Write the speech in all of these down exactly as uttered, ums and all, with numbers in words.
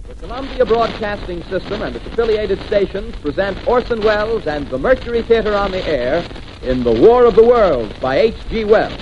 The Columbia Broadcasting System and its affiliated stations present Orson Welles and the Mercury Theater on the air in The War of the Worlds by H G Wells.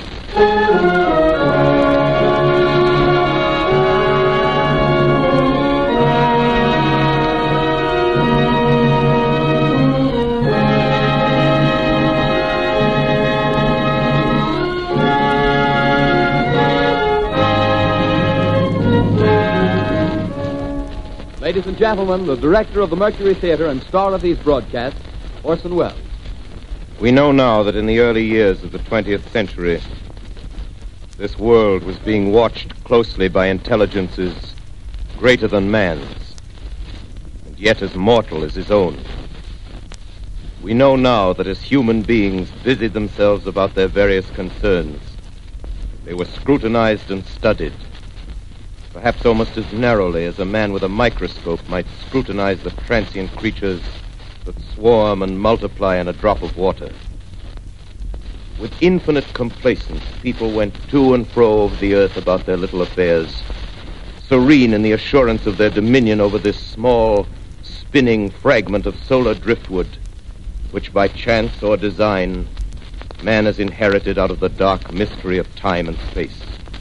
Ladies and gentlemen, the director of the Mercury Theater and star of these broadcasts, Orson Welles. We know now that in the early years of the twentieth century, this world was being watched closely by intelligences greater than man's, and yet as mortal as his own. We know now that as human beings busied themselves about their various concerns, they were scrutinized and studied, perhaps almost as narrowly as a man with a microscope might scrutinize the transient creatures that swarm and multiply in a drop of water. With infinite complacence, people went to and fro over the earth about their little affairs, serene in the assurance of their dominion over this small, spinning fragment of solar driftwood, which by chance or design, man has inherited out of the dark mystery of time and space.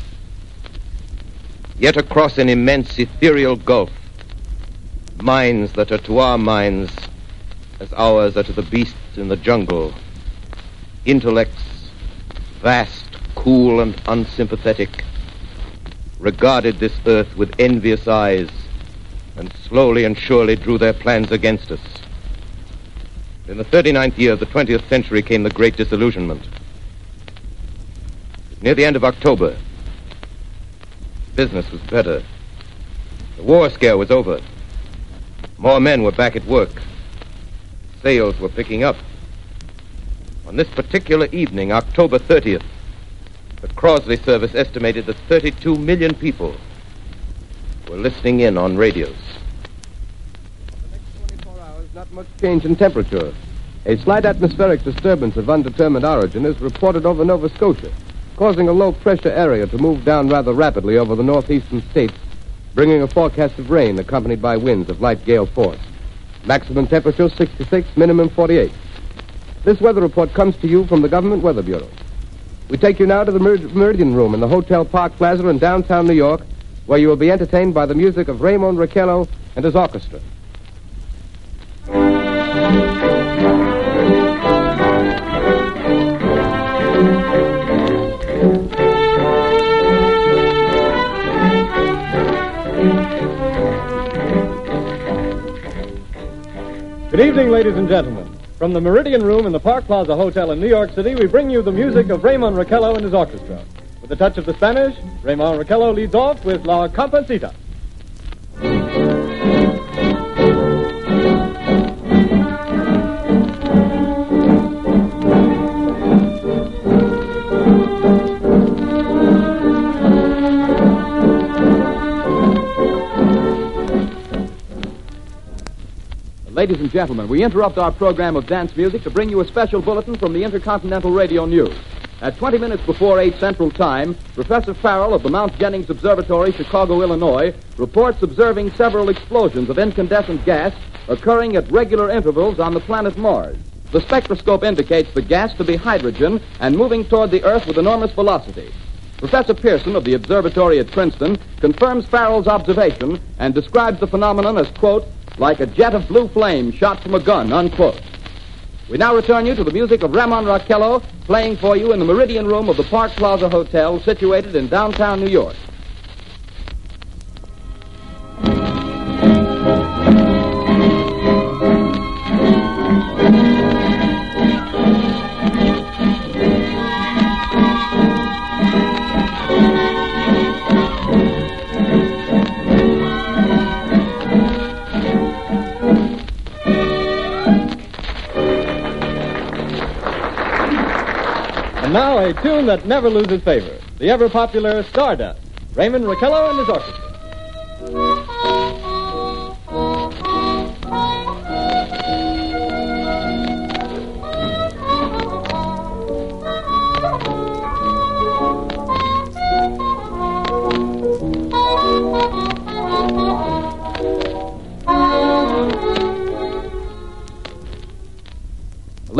Yet across an immense ethereal gulf, minds that are to our minds as ours are to the beasts in the jungle, intellects, vast, cool, and unsympathetic, regarded this earth with envious eyes and slowly and surely drew their plans against us. In the thirty-ninth year of the twentieth century came the Great Disillusionment. Near the end of October, business was better. The war scare was over. More men were back at work. Sales were picking up. On this particular evening, October thirtieth, the Crosley service estimated that thirty-two million people were listening in on radios. For the next twenty-four hours, not much change in temperature. A slight atmospheric disturbance of undetermined origin is reported over Nova Scotia, causing a low-pressure area to move down rather rapidly over the northeastern states, bringing a forecast of rain accompanied by winds of light gale force. Maximum temperature sixty-six, minimum forty-eight. This weather report comes to you from the Government Weather Bureau. We take you now to the Mer- Meridian Room in the Hotel Park Plaza in downtown New York, where you will be entertained by the music of Raymond Raquello and his orchestra. Good evening, ladies and gentlemen. From the Meridian Room in the Park Plaza Hotel in New York City, we bring you the music of Raymond Raquello and his orchestra. With a touch of the Spanish, Raymond Raquello leads off with La Comparsita. Ladies and gentlemen, we interrupt our program of dance music to bring you a special bulletin from the Intercontinental Radio News. At twenty minutes before eight Central Time, Professor Farrell of the Mount Jennings Observatory, Chicago, Illinois, reports observing several explosions of incandescent gas occurring at regular intervals on the planet Mars. The spectroscope indicates the gas to be hydrogen and moving toward the Earth with enormous velocity. Professor Pearson of the observatory at Princeton confirms Farrell's observation and describes the phenomenon as, quote, like a jet of blue flame shot from a gun, unquote. We now return you to the music of Raymond Raquello, playing for you in the Meridian Room of the Park Plaza Hotel, situated in downtown New York. And now a tune that never loses favor, the ever-popular Stardust, Raymond Raquello and his orchestra.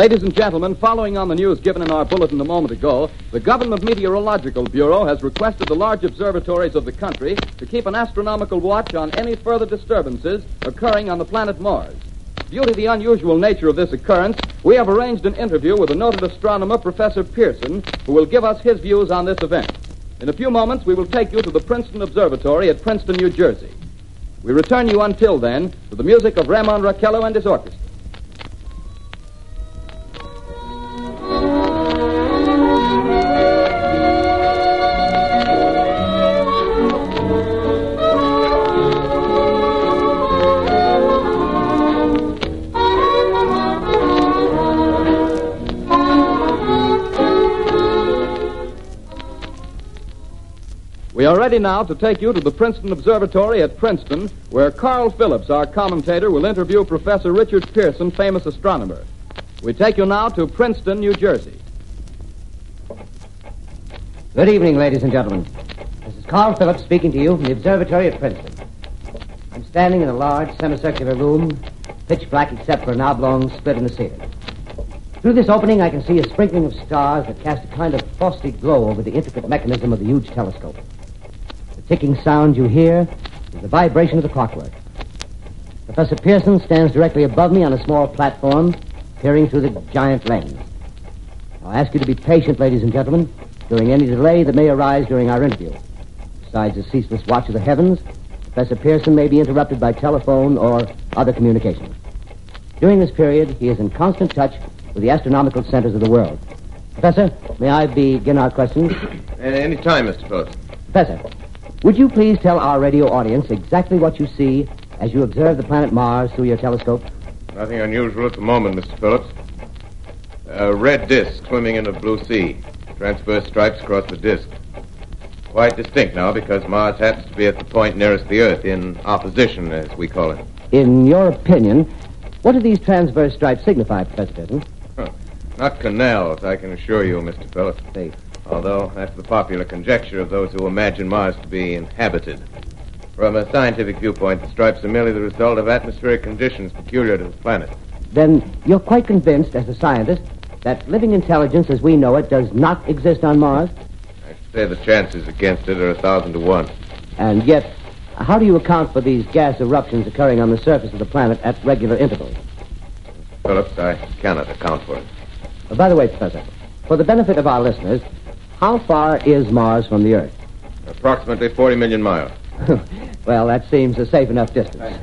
Ladies and gentlemen, following on the news given in our bulletin a moment ago, the Government Meteorological Bureau has requested the large observatories of the country to keep an astronomical watch on any further disturbances occurring on the planet Mars. Due to the unusual nature of this occurrence, we have arranged an interview with the noted astronomer, Professor Pearson, who will give us his views on this event. In a few moments, we will take you to the Princeton Observatory at Princeton, New Jersey. We return you until then to the music of Ramon Raquello and his orchestra. We are ready now to take you to the Princeton Observatory at Princeton, where Carl Phillips, our commentator, will interview Professor Richard Pearson, famous astronomer. We take you now to Princeton, New Jersey. Good evening, ladies and gentlemen. This is Carl Phillips speaking to you from the observatory at Princeton. I'm standing in a large semicircular room, pitch black except for an oblong split in the ceiling. Through this opening, I can see a sprinkling of stars that cast a kind of frosty glow over the intricate mechanism of the huge telescope. The ticking sound you hear is the vibration of the clockwork. Professor Pearson stands directly above me on a small platform, peering through the giant lens. I'll ask you to be patient, ladies and gentlemen, during any delay that may arise during our interview. Besides the ceaseless watch of the heavens, Professor Pearson may be interrupted by telephone or other communications. During this period, he is in constant touch with the astronomical centers of the world. Professor, may I begin our questions? Any time, Mister Phillips. Professor, would you please tell our radio audience exactly what you see as you observe the planet Mars through your telescope? Nothing unusual at the moment, Mister Phillips. A red disk swimming in a blue sea. Transverse stripes across the disk. Quite distinct now because Mars happens to be at the point nearest the Earth, in opposition, as we call it. In your opinion, what do these transverse stripes signify, Professor Pearson? Huh. Not canals, I can assure you, Mister Phillips. See. Although that's the popular conjecture of those who imagine Mars to be inhabited. From a scientific viewpoint, the stripes are merely the result of atmospheric conditions peculiar to the planet. Then you're quite convinced, as a scientist, that living intelligence as we know it does not exist on Mars? I should say the chances against it are a thousand to one. And yet, how do you account for these gas eruptions occurring on the surface of the planet at regular intervals? Phillips, I cannot account for it. Uh, by the way, Professor, for the benefit of our listeners, how far is Mars from the Earth? Approximately forty million miles. Well, that seems a safe enough distance.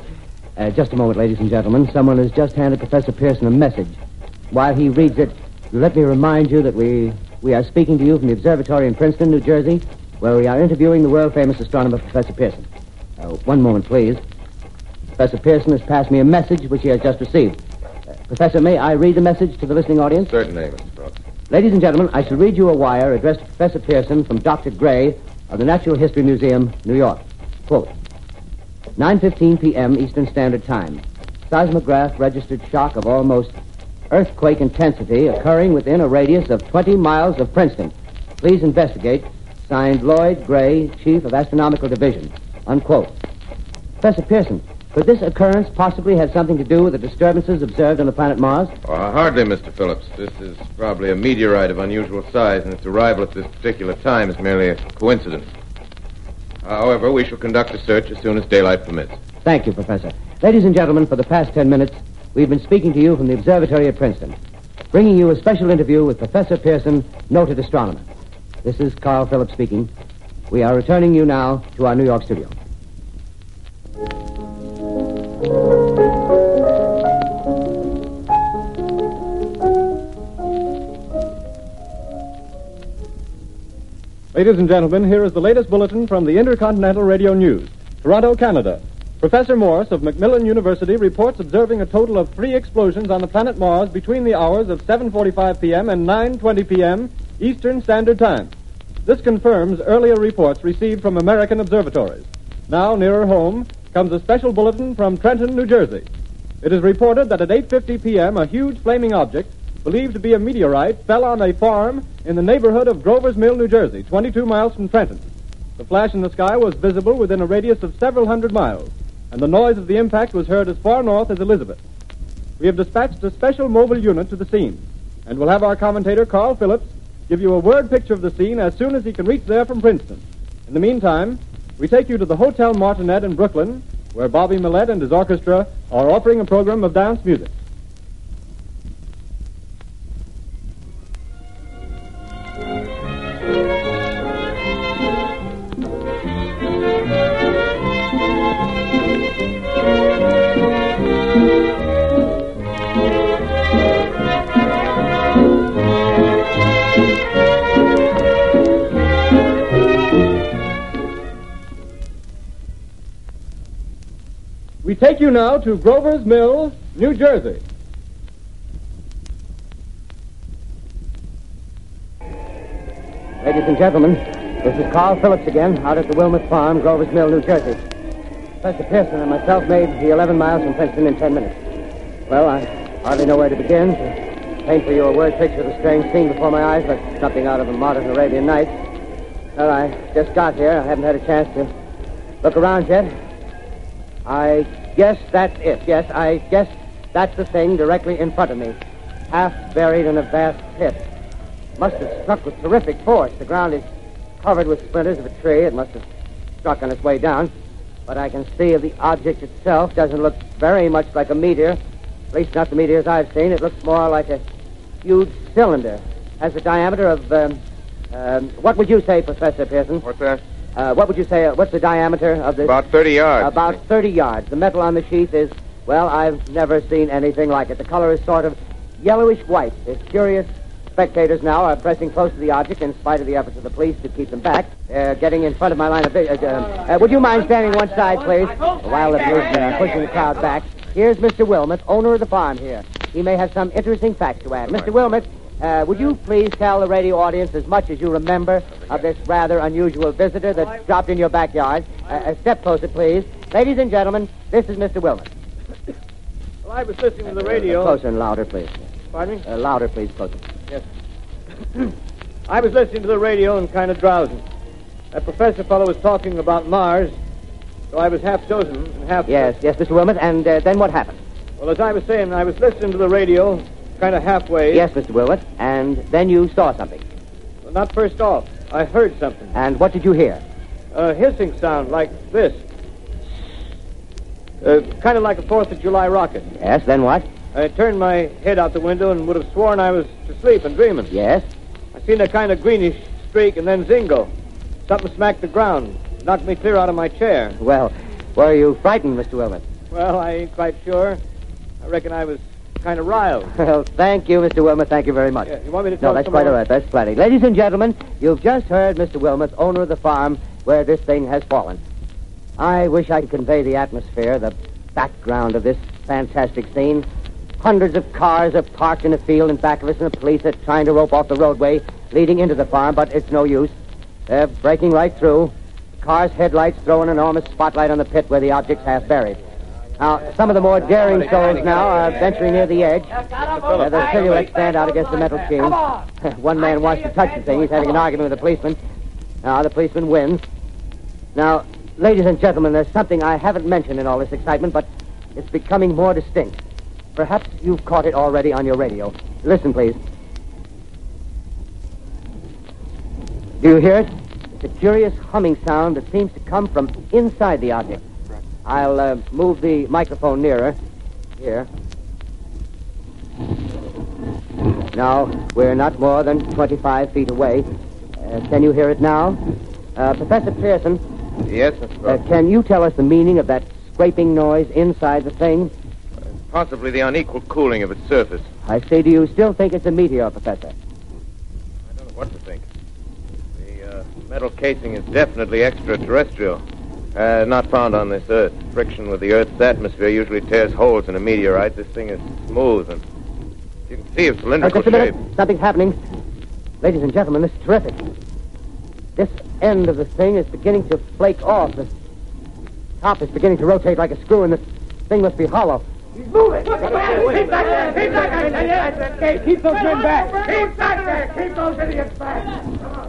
Uh, just a moment, ladies and gentlemen. Someone has just handed Professor Pearson a message. While he reads it, let me remind you that we, we are speaking to you from the observatory in Princeton, New Jersey, where we are interviewing the world-famous astronomer, Professor Pearson. Uh, one moment, please. Professor Pearson has passed me a message which he has just received. Uh, Professor, may I read the message to the listening audience? Certainly, Mister Phillips. Ladies and gentlemen, I shall read you a wire addressed to Professor Pearson from Doctor Gray of the Natural History Museum, New York. Quote, nine fifteen p.m. Eastern Standard Time. Seismograph registered shock of almost earthquake intensity occurring within a radius of twenty miles of Princeton. Please investigate. Signed, Lloyd Gray, Chief of Astronomical Division. Unquote. Professor Pearson, could this occurrence possibly have something to do with the disturbances observed on the planet Mars? Oh, hardly, Mister Phillips. This is probably a meteorite of unusual size, and its arrival at this particular time is merely a coincidence. However, we shall conduct a search as soon as daylight permits. Thank you, Professor. Ladies and gentlemen, for the past ten minutes, we've been speaking to you from the observatory at Princeton, bringing you a special interview with Professor Pearson, noted astronomer. This is Carl Phillips speaking. We are returning you now to our New York studio. Ladies and gentlemen, here is the latest bulletin from the Intercontinental Radio News. Toronto, Canada. Professor Morse of Macmillan University reports observing a total of three explosions on the planet Mars between the hours of seven forty-five p.m. and nine twenty p.m. Eastern Standard Time. This confirms earlier reports received from American observatories. Now, nearer home, comes a special bulletin from Trenton, New Jersey. It is reported that at eight fifty p.m. a huge flaming object, believed to be a meteorite, fell on a farm in the neighborhood of Grover's Mill, New Jersey, twenty-two miles from Trenton. The flash in the sky was visible within a radius of several hundred miles, and the noise of the impact was heard as far north as Elizabeth. we have dispatched a special mobile unit to the scene, and we'll have our commentator, Carl Phillips, give you a word picture of the scene as soon as he can reach there from Princeton. In the meantime, we take you to the Hotel Martinet in Brooklyn, where Bobby Millett and his orchestra are offering a program of dance music. We take you now to Grover's Mill, New Jersey. Ladies and gentlemen, this is Carl Phillips again, out at the Wilmot Farm, Grover's Mill, New Jersey. Professor Pearson and myself made the eleven miles from Princeton in ten minutes. Well, I hardly know where to begin. To paint for you a word picture of the strange scene before my eyes, like something out of a modern Arabian Nights. Well, I just got here. I haven't had a chance to look around yet. I guess that's it. Yes, I guess that's the thing directly in front of me, half buried in a vast pit. Must have struck with terrific force. The ground is covered with splinters of a tree. It must have struck on its way down. But I can see the object itself doesn't look very much like a meteor. At least not the meteors I've seen. It looks more like a huge cylinder. Has a diameter of, um, um, what would you say, Professor Pearson? What's that? Uh, what would you say, uh, what's the diameter of this? About thirty yards. About thirty yards. The metal on the sheath is, well, I've never seen anything like it. The color is sort of yellowish white. The curious spectators now are pressing close to the object in spite of the efforts of the police to keep them back. They're getting in front of my line of vision. Uh, uh, would you mind standing one side, please, while the policemen are pushing the crowd back? Here's Mister Wilmot, owner of the farm here. He may have some interesting facts to add. Mister Wilmot, uh, would you please tell the radio audience as much as you remember of this rather unusual visitor that dropped in your backyard? Uh, uh, step closer, please. Ladies and gentlemen, this is Mister Wilmot. Well, I was listening to the radio. Uh, closer and louder, please. Pardon me? Uh, louder, please, closer. Yes. I was listening to the radio and kind of drowsing. That professor fellow was talking about Mars, so I was half dozing and half... Yes, yes, Mister Wilmot, and uh, then what happened? Well, as I was saying, I was listening to the radio, kind of halfway. Yes, Mister Wilmot, and then you saw something. Well, not first off. I heard something. And what did you hear? A hissing sound like this. Uh, kind of like a Fourth of July rocket. Yes, then what? I turned my head out the window and would have sworn I was asleep and dreaming. Yes? I seen a kind of greenish streak and then zingo. Something smacked the ground, knocked me clear out of my chair. Well, were you frightened, Mister Wilmot? Well, I ain't quite sure. I reckon I was kind of riled. Well, thank you, Mister Wilmot. Thank you very much. Yeah, you want me to tell No, that's some quite more? all right. That's plenty. Ladies and gentlemen, you've just heard Mister Wilmot, owner of the farm where this thing has fallen. I wish I could convey the atmosphere, the background of this fantastic scene. Hundreds of cars are parked in a field in back of us, and the police are trying to rope off the roadway leading into the farm, but it's no use. They're breaking right through. The car's headlights throw an enormous spotlight on the pit where the object's half buried. Now, some of the more daring souls now are venturing near the edge. Uh, the silhouettes stand out against the metal sheen. One man wants to touch the thing. He's having an argument with the policeman. Now, the policeman wins. Now, ladies and gentlemen, there's something I haven't mentioned in all this excitement, but it's becoming more distinct. Perhaps you've caught it already on your radio. Listen, please. Do you hear it? It's a curious humming sound that seems to come from inside the object. I'll uh, move the microphone nearer. Here. Now, we're not more than twenty-five feet away. Uh, can you hear it now? Uh, Professor Pearson. Yes, Mister Uh, can you tell us the meaning of that scraping noise inside the thing? Possibly the unequal cooling of its surface. I say, do you still think it's a meteor, Professor? I don't know what to think. The uh, metal casing is definitely extraterrestrial. Uh, not found on this Earth. Friction with the Earth's atmosphere usually tears holes in a meteorite. This thing is smooth, and you can see its Uh, cylindrical just a minute. shape. Something's happening. Ladies and gentlemen, this is terrific. This end of the thing is beginning to flake off. The top is beginning to rotate like a screw, and the thing must be hollow. Move it! Keep back there! Keep back there! Keep, keep those men back! Keep back there! Keep those idiots back!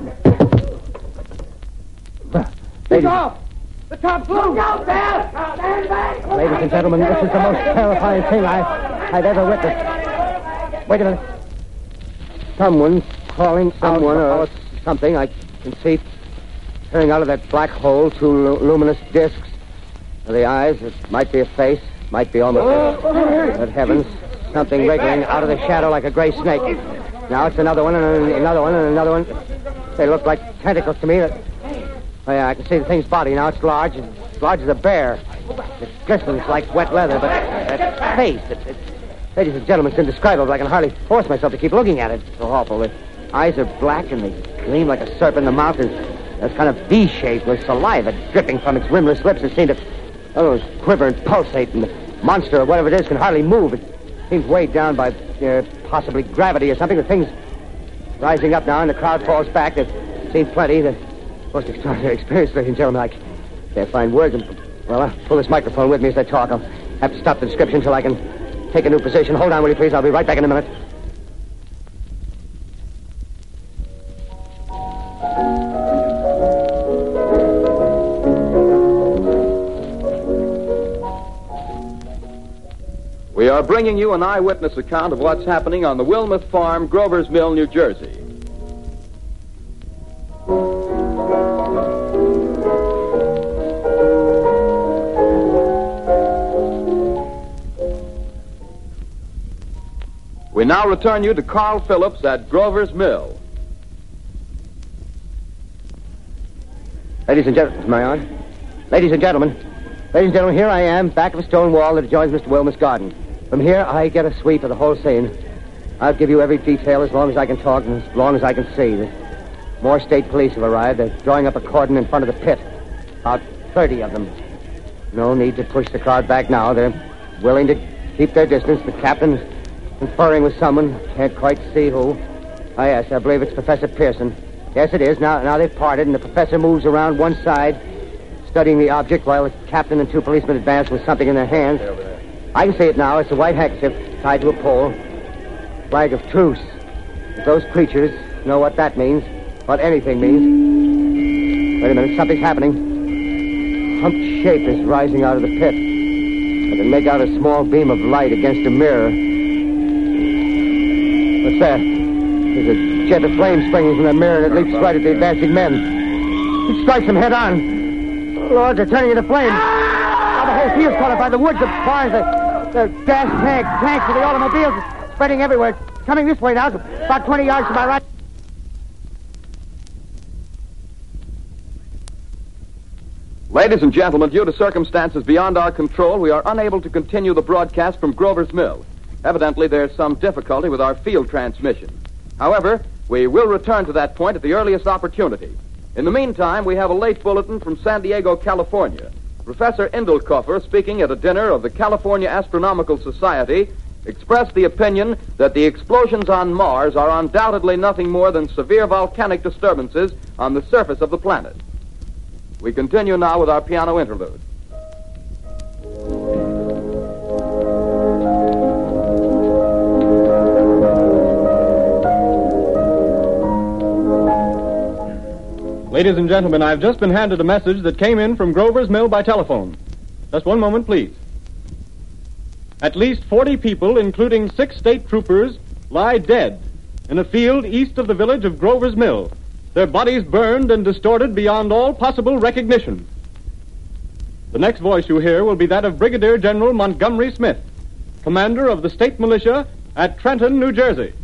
Ladies, off! The top blew! Look out there! Stand back! ladies and gentlemen, this is the most terrifying thing I... I've ever witnessed. Wait a minute. Someone's crawling Someone out or of something. I can see turning out of that black hole two lu- luminous discs. The eyes, it might be a face, might be almost... Good heavens, something wriggling out of the shadow like a gray snake. Now it's another one, and another one, and another one. They look like tentacles to me. Oh, yeah, I can see the thing's body. Now it's large, as large as a bear. It glistens like wet leather, but that face, it, it, ladies and gentlemen, it's indescribable. I can hardly force myself to keep looking at it. It's so awful. The eyes are black, and they gleam like a serpent. The mouth is that's kind of V-shaped with saliva dripping from its rimless lips. It seems to oh, quiver and pulsate, and the monster, or whatever it is, can hardly move. It seems weighed down by uh, possibly gravity or something. The thing's rising up now, and the crowd falls back. They've seen plenty. The most extraordinary experience, ladies and gentlemen. I can't find words. And, well, I'll pull this microphone with me as I talk. I'll have to stop the description until I can take a new position. Hold on, will you, please? I'll be right back in a minute. We are bringing you an eyewitness account of what's happening on the Wilmuth Farm, Grover's Mill, New Jersey. We now return you to Carl Phillips at Grover's Mill. Ladies and gentlemen, am I on? Ladies and gentlemen, ladies and gentlemen, here I am, back of a stone wall that adjoins Mister Wilmuth's garden. From here, I get a sweep of the whole scene. I'll give you every detail as long as I can talk and as long as I can see. The more state police have arrived. They're drawing up a cordon in front of the pit. About thirty of them. No need to push the crowd back now. They're willing to keep their distance. The captain's conferring with someone. Can't quite see who. Ah, yes, I believe it's Professor Pearson. Yes, it is. Now, now they've parted, and the professor moves around one side, studying the object, while the captain and two policemen advance with something in their hands. I can see it now. It's a white handkerchief tied to a pole. Flag of truce. If those creatures know what that means, what anything means. Wait a minute, something's happening. Humped shape is rising out of the pit. I can make out a small beam of light against a mirror. What's that? There's a jet of flame springing from the mirror, and it leaps right at the advancing men. It strikes them head on. Lord, they're turning into flames. Now the whole field's caught up by the woods, the barns, the, the gas tanks, tanks of the automobiles, it's spreading everywhere. It's coming this way now, it's about twenty yards to my right. Ladies and gentlemen, due to circumstances beyond our control, we are unable to continue the broadcast from Grover's Mill. Evidently, there's some difficulty with our field transmission. However, we will return to that point at the earliest opportunity. In the meantime, we have a late bulletin from San Diego, California. Professor Indelkoffer, speaking at a dinner of the California Astronomical Society, expressed the opinion that the explosions on Mars are undoubtedly nothing more than severe volcanic disturbances on the surface of the planet. We continue now with our piano interlude. Ladies and gentlemen, I've just been handed a message that came in from Grover's Mill by telephone. Just one moment, please. At least forty people, including six state troopers, lie dead in a field east of the village of Grover's Mill, their bodies burned and distorted beyond all possible recognition. The next voice you hear will be that of Brigadier General Montgomery Smith, commander of the state militia at Trenton, New Jersey.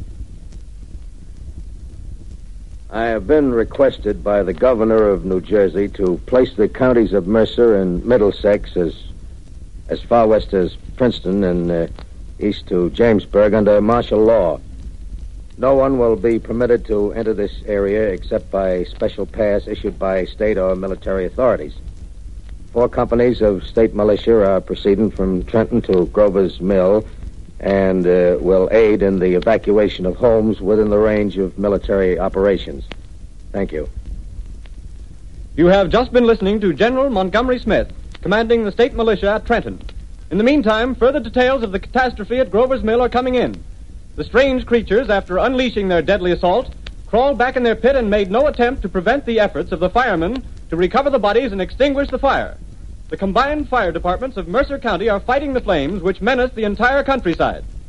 I have been requested by the governor of New Jersey to place the counties of Mercer and Middlesex as as far west as Princeton and uh, east to Jamesburg under martial law. No one will be permitted to enter this area except by special pass issued by state or military authorities. Four companies of state militia are proceeding from Trenton to Grover's Mill and uh, will aid in the evacuation of homes within the range of military operations. Thank you. You have just been listening to General Montgomery Smith, commanding the state militia at Trenton. In the meantime, further details of the catastrophe at Grover's Mill are coming in. The strange creatures, after unleashing their deadly assault, crawled back in their pit and made no attempt to prevent the efforts of the firemen to recover the bodies and extinguish the fire. The combined fire departments of Mercer County are fighting the flames which menace the entire countryside.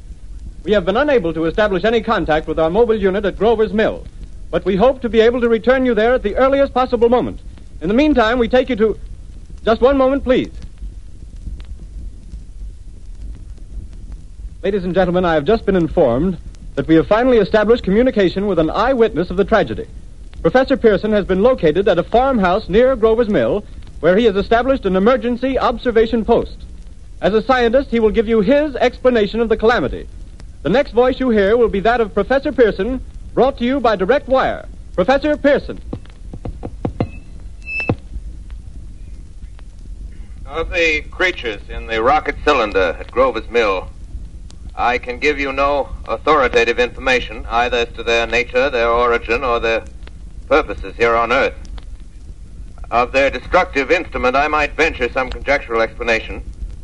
we have been unable to establish any contact with our mobile unit at Grover's Mill, but we hope to be able to return you there at the earliest possible moment. In the meantime, we take you to... Just one moment, please. Ladies and gentlemen, I have just been informed that we have finally established communication with an eyewitness of the tragedy. Professor Pearson has been located at a farmhouse near Grover's Mill, where he has established an emergency observation post. As a scientist, he will give you his explanation of the calamity. The next voice you hear will be that of Professor Pearson, brought to you by direct wire. Professor Pearson. Of the creatures in the rocket cylinder at Grover's Mill, I can give you no authoritative information, either as to their nature, their origin, or their purposes here on Earth. Of their destructive instrument, I might venture some conjectural explanation.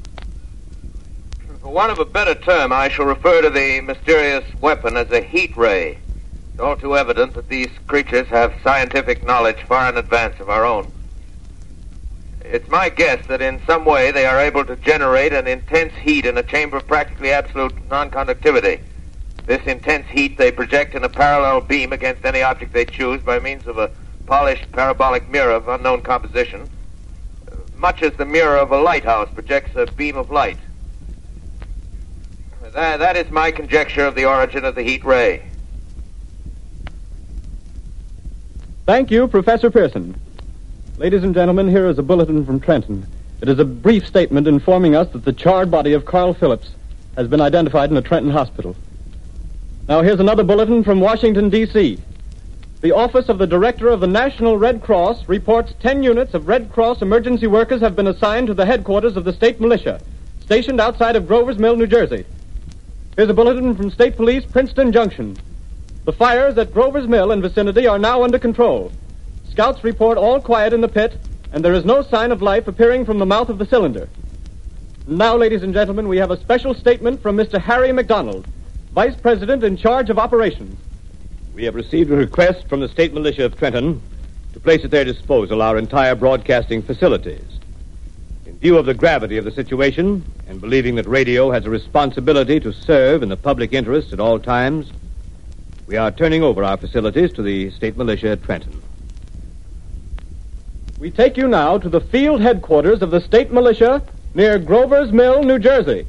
For want of a better term, I shall refer to the mysterious weapon as a heat ray. It's all too evident that these creatures have scientific knowledge far in advance of our own. It's my guess that in some way they are able to generate an intense heat in a chamber of practically absolute non-conductivity. This intense heat they project in a parallel beam against any object they choose by means of a polished parabolic mirror of unknown composition, much as the mirror of a lighthouse projects a beam of light. That, that is my conjecture of the origin of the heat ray. Thank you, Professor Pearson. Ladies and gentlemen, here is a bulletin from Trenton. It is a brief statement informing us that the charred body of Carl Phillips has been identified in a Trenton hospital. Now, here's another bulletin from Washington, D C The Office of the Director of the National Red Cross reports ten units of Red Cross emergency workers have been assigned to the headquarters of the state militia, stationed outside of Grover's Mill, New Jersey. Here's a bulletin from State Police, Princeton Junction. The fires at Grover's Mill and vicinity are now under control. Scouts report all quiet in the pit, and there is no sign of life appearing from the mouth of the cylinder. Now, ladies and gentlemen, we have a special statement from Mister Harry McDonald, Vice President in charge of operations. We have received a request from the State Militia of Trenton to place at their disposal our entire broadcasting facilities. In view of the gravity of the situation, and believing that radio has a responsibility to serve in the public interest at all times, we are turning over our facilities to the State Militia at Trenton. We take you now to the field headquarters of the state militia near Grover's Mill, New Jersey.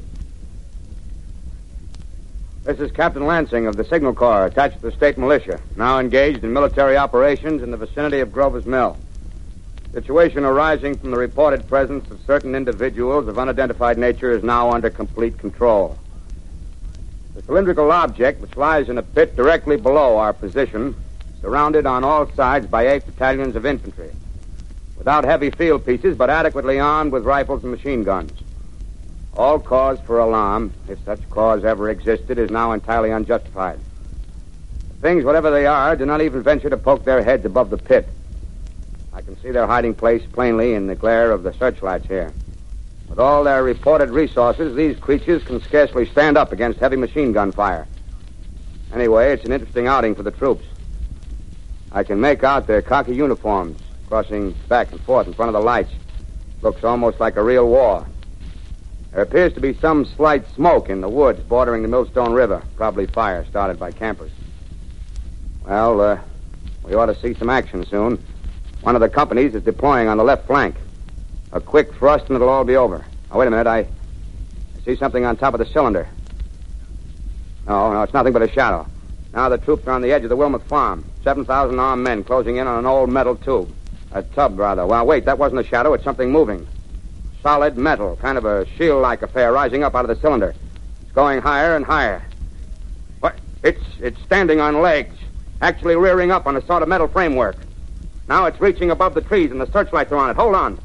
This is Captain Lansing of the Signal Corps, attached to the state militia, now engaged in military operations in the vicinity of Grover's Mill. Situation arising from the reported presence of certain individuals of unidentified nature is now under complete control. The cylindrical object, which lies in a pit directly below our position, surrounded on all sides by eight battalions of infantry, without heavy field pieces, but adequately armed with rifles and machine guns. All cause for alarm, if such cause ever existed, is now entirely unjustified. Things, whatever they are, do not even venture to poke their heads above the pit. I can see their hiding place plainly in the glare of the searchlights here. With all their reported resources, these creatures can scarcely stand up against heavy machine gun fire. Anyway, it's an interesting outing for the troops. I can make out their khaki uniforms crossing back and forth in front of the lights. Looks almost like a real war. There appears to be some slight smoke in the woods bordering the Millstone River, probably fire started by campers. Well, uh, we ought to see some action soon. One of the companies is deploying on the left flank. A quick thrust and it'll all be over. Now, wait a minute, I, I see something on top of the cylinder. No, no, it's nothing but a shadow. Now the troops are on the edge of the Wilmouth Farm. seven thousand armed men closing in on an old metal tube. A tub, rather. Well, wait, that wasn't a shadow. It's something moving. Solid metal, kind of a shield-like affair rising up out of the cylinder. It's going higher and higher. What? It's it's standing on legs, actually rearing up on a sort of metal framework. Now it's reaching above the trees, and the searchlights are on it. Hold on.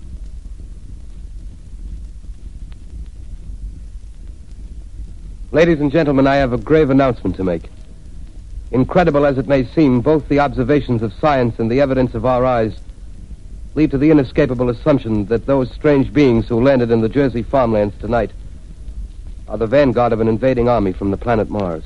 Ladies and gentlemen, I have a grave announcement to make. Incredible as it may seem, both the observations of science and the evidence of our eyes lead to the inescapable assumption that those strange beings who landed in the Jersey farmlands tonight are the vanguard of an invading army from the planet Mars.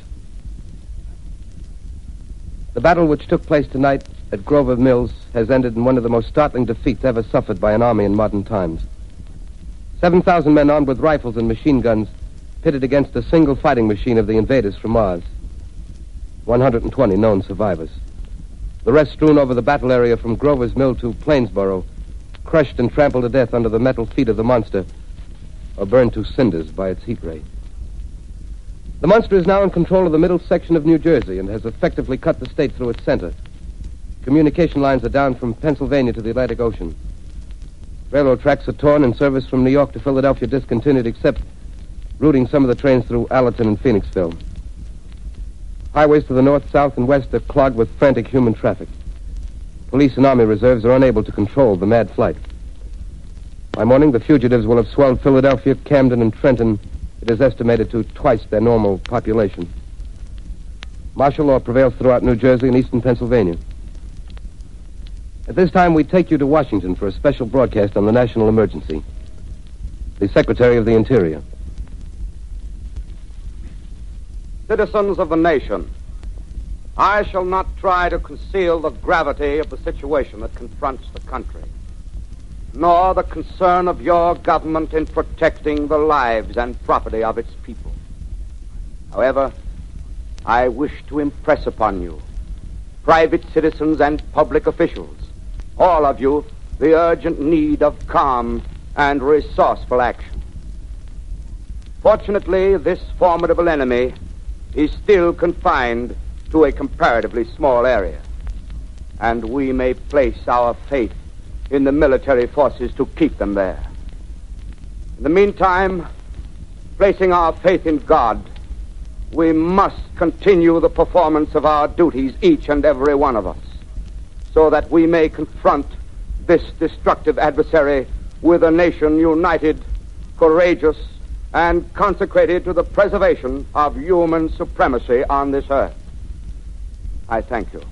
The battle which took place tonight at Grover Mills has ended in one of the most startling defeats ever suffered by an army in modern times. seven thousand men armed with rifles and machine guns pitted against a single fighting machine of the invaders from Mars. one hundred twenty known survivors. The rest strewn over the battle area from Grover's Mill to Plainsboro, crushed and trampled to death under the metal feet of the monster, or burned to cinders by its heat ray. The monster is now in control of the middle section of New Jersey and has effectively cut the state through its center. Communication lines are down from Pennsylvania to the Atlantic Ocean. Railroad tracks are torn and service from New York to Philadelphia discontinued, except routing some of the trains through Allerton and Phoenixville. Highways to the north, south, and west are clogged with frantic human traffic. Police and army reserves are unable to control the mad flight. By morning, the fugitives will have swelled Philadelphia, Camden, and Trenton. It is estimated to twice their normal population. Martial law prevails throughout New Jersey and eastern Pennsylvania. At this time, we take you to Washington for a special broadcast on the national emergency. The Secretary of the Interior. Citizens of the nation, I shall not try to conceal the gravity of the situation that confronts the country, nor the concern of your government in protecting the lives and property of its people. However, I wish to impress upon you, private citizens and public officials, all of you, the urgent need of calm and resourceful action. Fortunately, this formidable enemy is still confined to a comparatively small area, and we may place our faith in the military forces to keep them there. In the meantime, placing our faith in God, we must continue the performance of our duties, each and every one of us, so that we may confront this destructive adversary with a nation united, courageous, and consecrated to the preservation of human supremacy on this earth. I thank you.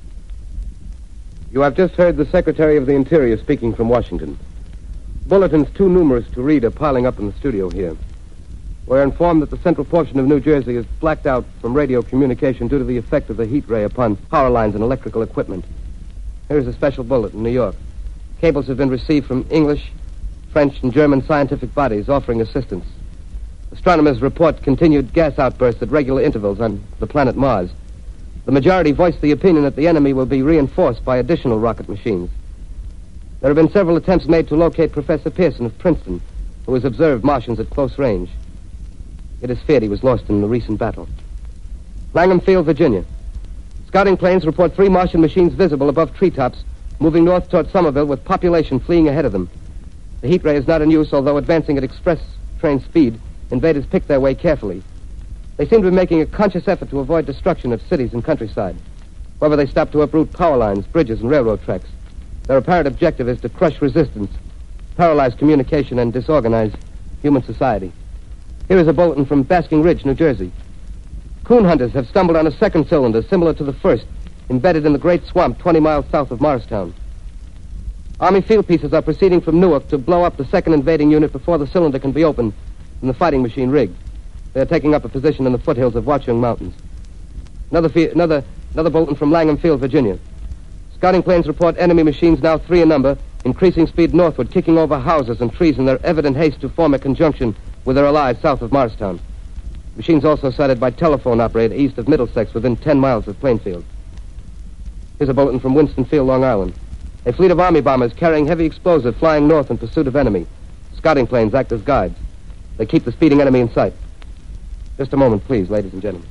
You have just heard the Secretary of the Interior speaking from Washington. Bulletins too numerous to read are piling up in the studio here. We're informed that the central portion of New Jersey is blacked out from radio communication due to the effect of the heat ray upon power lines and electrical equipment. Here's a special bulletin, New York. Cables have been received from English, French, and German scientific bodies offering assistance. Astronomers report continued gas outbursts at regular intervals on the planet Mars. The majority voiced the opinion that the enemy will be reinforced by additional rocket machines. There have been several attempts made to locate Professor Pearson of Princeton, who has observed Martians at close range. It is feared he was lost in the recent battle. Langham Field, Virginia. Scouting planes report three Martian machines visible above treetops, moving north toward Somerville with population fleeing ahead of them. The heat ray is not in use, although advancing at express train speed. Invaders pick their way carefully. They seem to be making a conscious effort to avoid destruction of cities and countryside. However, they stop to uproot power lines, bridges, and railroad tracks. Their apparent objective is to crush resistance, paralyze communication, and disorganize human society. Here is a bulletin from Basking Ridge, New Jersey. Coon hunters have stumbled on a second cylinder similar to the first, embedded in the great swamp twenty miles south of Morristown. Army field pieces are proceeding from Newark to blow up the second invading unit before the cylinder can be opened and the fighting machine rigged. They are taking up a position in the foothills of Watchung Mountains. Another, fe- another, another bulletin from Langham Field, Virginia. Scouting planes report enemy machines, now three in number, increasing speed northward, kicking over houses and trees in their evident haste to form a conjunction with their allies south of Morristown. Machines also sighted by telephone operator east of Middlesex, within ten miles of Plainfield. Here's a bulletin from Winston Field, Long Island. A fleet of Army bombers carrying heavy explosive flying north in pursuit of enemy. Scouting planes act as guides. They keep the speeding enemy in sight. Just a moment, please, ladies and gentlemen.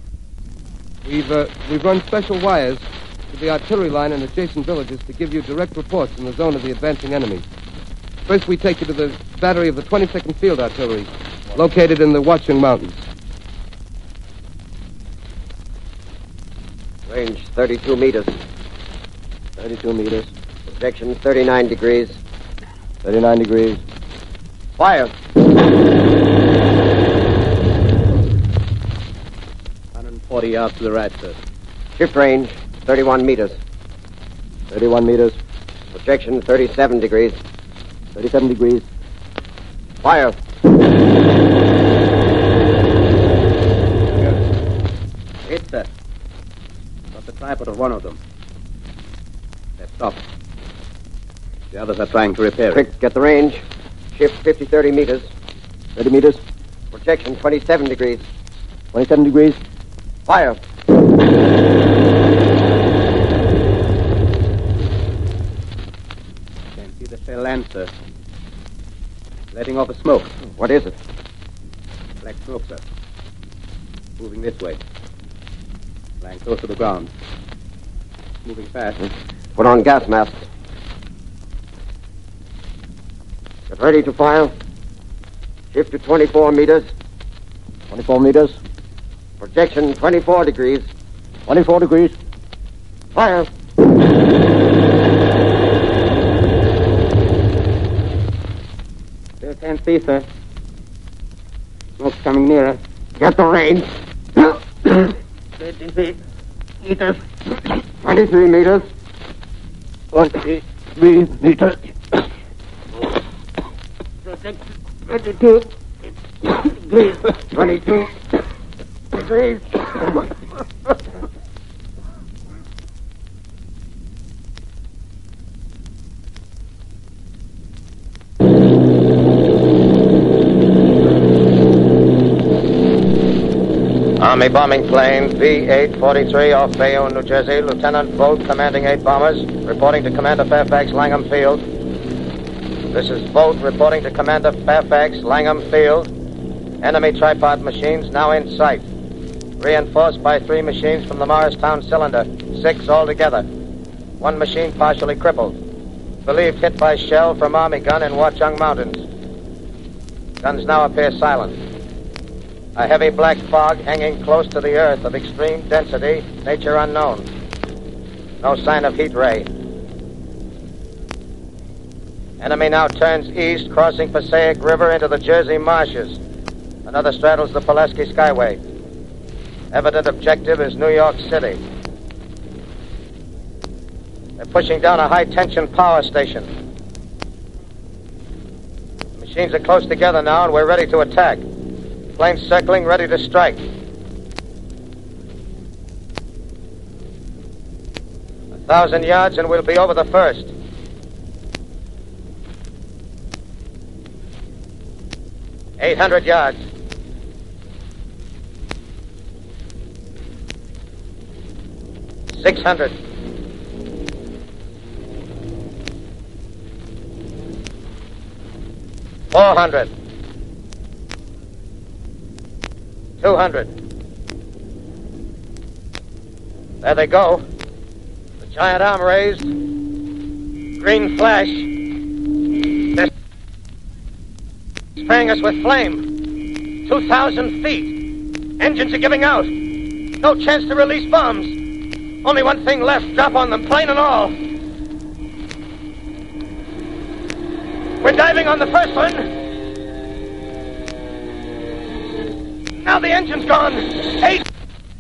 We've, uh, we've run special wires to the artillery line and adjacent villages to give you direct reports in the zone of the advancing enemy. First, we take you to the battery of the twenty-second Field Artillery, located in the Watchung Mountains. Range thirty-two meters. thirty-two meters. Projection thirty-nine degrees. thirty-nine degrees. Fire. one hundred forty yards to the right, sir. Shift range thirty-one meters. thirty-one meters. Projection thirty-seven degrees. thirty-seven degrees. Fire. Hit, sir. Got the tripod of one of them. They've stopped. The others are trying to repair it. Quick, get the range. Shift fifty, thirty meters. thirty meters. Projection twenty-seven degrees. twenty-seven degrees. Fire. Can't see the cell land, sir. Letting off a smoke. What is it? Black smoke, sir. Moving this way. Lying close to the ground. Moving fast. Put on gas mask. Get ready to fire. Shift to twenty-four meters. twenty-four meters. Projection twenty-four degrees. twenty-four degrees. Fire. Still can't see, sir. Smoke's coming nearer. Get the range. Thirty feet. Meters. twenty-three meters. Twenty-three meters. twenty-two. twenty-two degrees. Army bombing plane V eight forty-three off Bayonne, New Jersey. Lieutenant Vogt, commanding eight bombers, reporting to Commander Fairfax, Langham Field. This is Vogt reporting to Commander Fairfax, Langham Field. Enemy tripod machines now in sight. Reinforced by three machines from the Morristown cylinder. Six altogether. One machine partially crippled. Believed hit by shell from Army gun in Watchung Mountains. Guns now appear silent. A heavy black fog hanging close to the earth of extreme density, nature unknown. No sign of heat ray. Enemy now turns east, crossing Passaic River into the Jersey marshes. Another straddles the Pulaski Skyway. Evident objective is New York City. They're pushing down a high-tension power station. The machines are close together now, and we're ready to attack. Planes circling, ready to strike. A thousand yards and we'll be over the first. Eight hundred yards. Six hundred. Four hundred. Two hundred. There they go. The giant arm raised. Green flash. They're spraying us with flame. Two thousand feet. Engines are giving out. No chance to release bombs. Only one thing left. Drop on them, plane and all. We're diving on the first one. Now the engine's gone. Eight.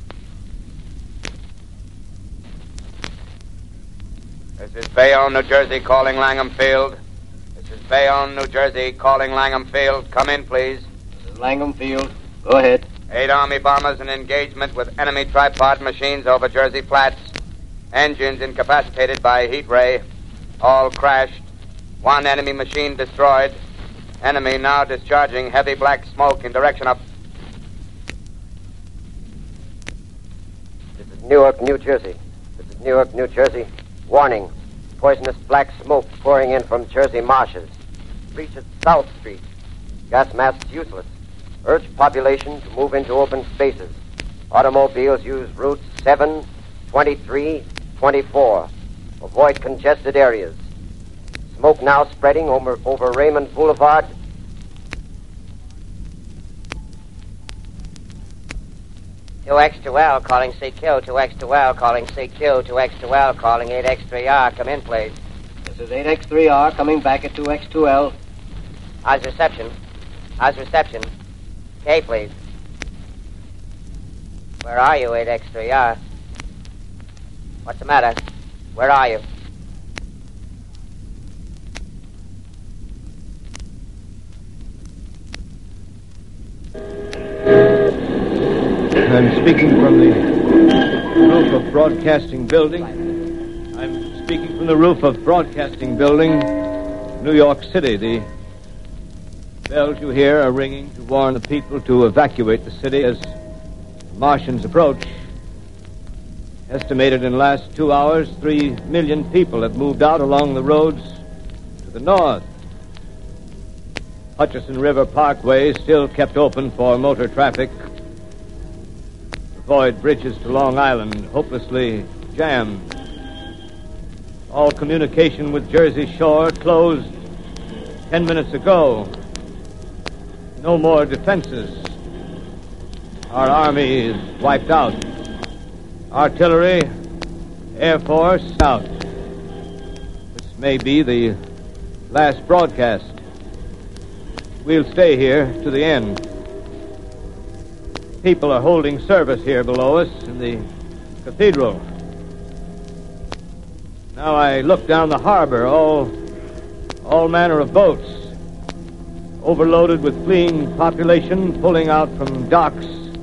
This is Bayonne, New Jersey, calling Langham Field. This is Bayonne, New Jersey, calling Langham Field. Come in, please. This is Langham Field. Go ahead. Eight Army bombers in engagement with enemy tripod machines over Jersey Flats. Engines incapacitated by heat ray. All crashed. One enemy machine destroyed. Enemy now discharging heavy black smoke in direction of... Newark, New Jersey. This is Newark, New Jersey. Warning. Poisonous black smoke pouring in from Jersey marshes. Reaches South Street. Gas masks useless. Urge population to move into open spaces. Automobiles use routes seven, twenty-three, twenty-four. Avoid congested areas. Smoke now spreading over, over Raymond Boulevard. two X two L calling C Q, two X two L calling C Q, two X two L calling eight X three R. Come in, please. This is eight X three R coming back at two X two L. How's reception? How's reception? K, please. Where are you, eight X three R? What's the matter? Where are you? I'm speaking from the roof of Broadcasting Building. I'm speaking from the roof of Broadcasting Building, New York City. The Bells you hear are ringing to warn the people to evacuate the city as the Martians approach. Estimated in the last two hours, three million people have moved out along the roads to the north. Hutchison River Parkway is still kept open for motor traffic. The void bridges to Long Island hopelessly jammed. All communication with Jersey Shore closed ten minutes ago. No more defenses. Our army is wiped out. Artillery, Air Force, out. This may be the last broadcast. We'll stay here to the end. People are holding service here below us in the cathedral. Now I look down the harbor, all, all manner of boats, overloaded with fleeing population, pulling out from docks.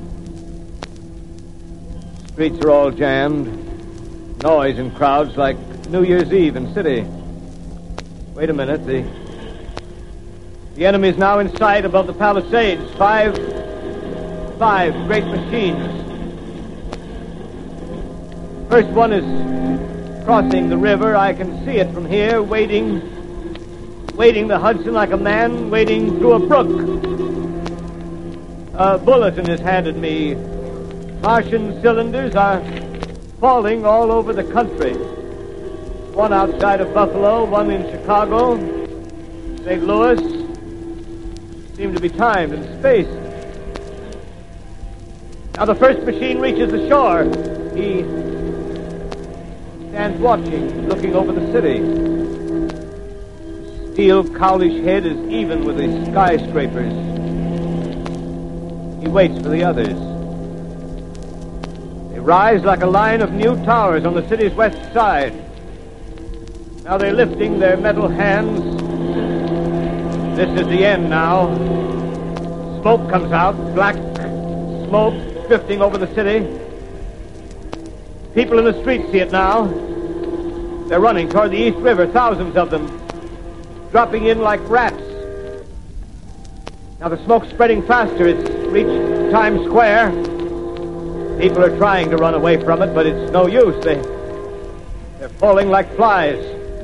Streets are all jammed. Noise and crowds like New Year's Eve in city. Wait a minute. The, the enemy's now in sight above the Palisades. Five, five great machines. First one is crossing the river. I can see it from here, wading, wading the Hudson like a man wading through a brook. A bulletin is handed me. Martian cylinders are falling all over the country. One outside of Buffalo, one in Chicago, Saint Louis. Seem to be timed and spaced. Now the first machine reaches the shore. He stands watching, looking over the city. The steel cowlish head is even with the skyscrapers. He waits for the others. Rise like a line of new towers on the city's west side. Now they're lifting their metal hands. This is the end now. Smoke comes out, black smoke drifting over the city. People in the streets see it now. They're running toward the East River, thousands of them, dropping in like rats. Now the smoke's spreading faster. It's reached Times Square. People are trying to run away from it, but it's no use. They, they're falling like flies.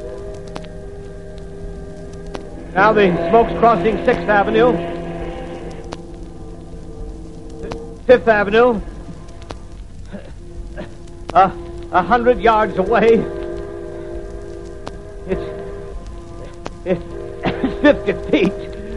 Now the smoke's crossing sixth Avenue. fifth Avenue. Uh, a hundred yards away. It's, it's fifty feet.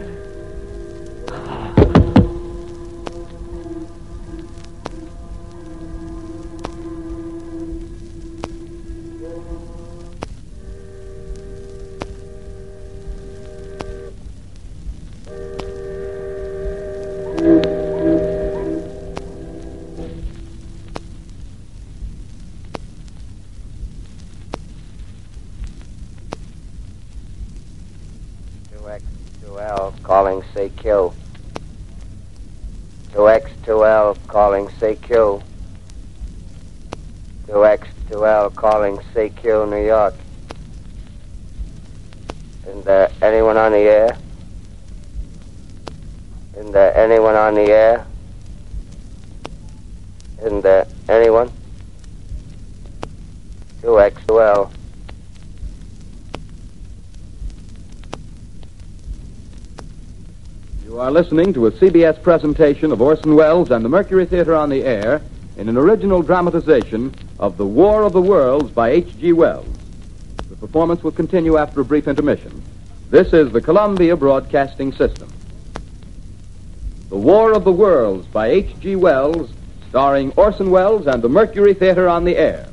Calling say Q. two X two L calling say Q. two X two L calling say Q, New York. Isn't there anyone on the air? Isn't there anyone on the air? Isn't there anyone? two X two L. You are listening to a C B S presentation of Orson Welles and the Mercury Theater on the Air in an original dramatization of The War of the Worlds by H G Wells. The performance will continue after a brief intermission. This is the Columbia Broadcasting System. The War of the Worlds by H G Wells, starring Orson Welles and the Mercury Theater on the Air.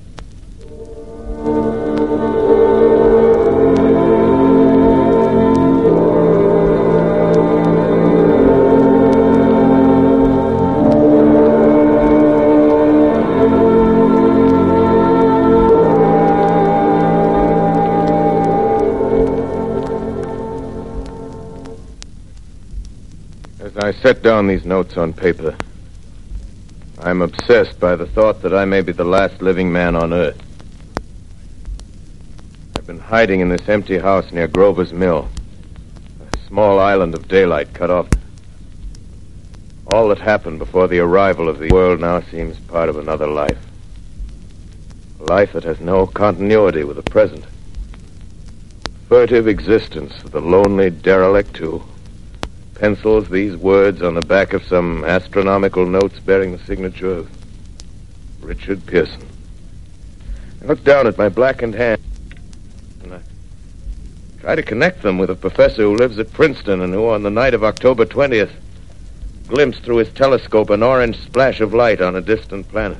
I set down these notes on paper. I'm obsessed by the thought that I may be the last living man on Earth. I've been hiding in this empty house near Grover's Mill. A small island of daylight cut off. All that happened before the arrival of the world now seems part of another life. A life that has no continuity with the present. Furtive existence of the lonely derelict who pencils these words on the back of some astronomical notes bearing the signature of Richard Pearson. I look down at my blackened hand and I try to connect them with a professor who lives at Princeton and who, on the night of October twentieth, glimpsed through his telescope an orange splash of light on a distant planet.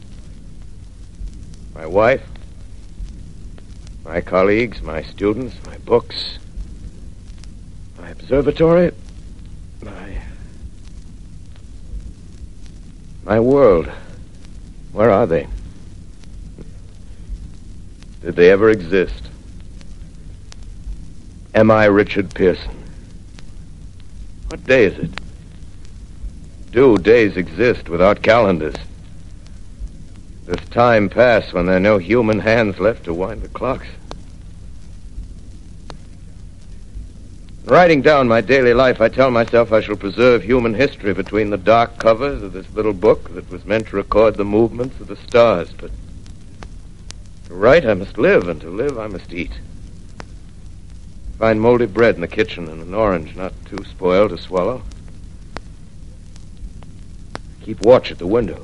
My wife, my colleagues, my students, my books, my observatory, my... my world. Where are they? Did they ever exist? Am I Richard Pearson? What day is it? Do days exist without calendars? Does time pass when there are no human hands left to wind the clocks? In writing down my daily life, I tell myself I shall preserve human history between the dark covers of this little book that was meant to record the movements of the stars. But to write, I must live, and to live, I must eat. Find moldy bread in the kitchen and an orange not too spoiled to swallow. Keep watch at the window.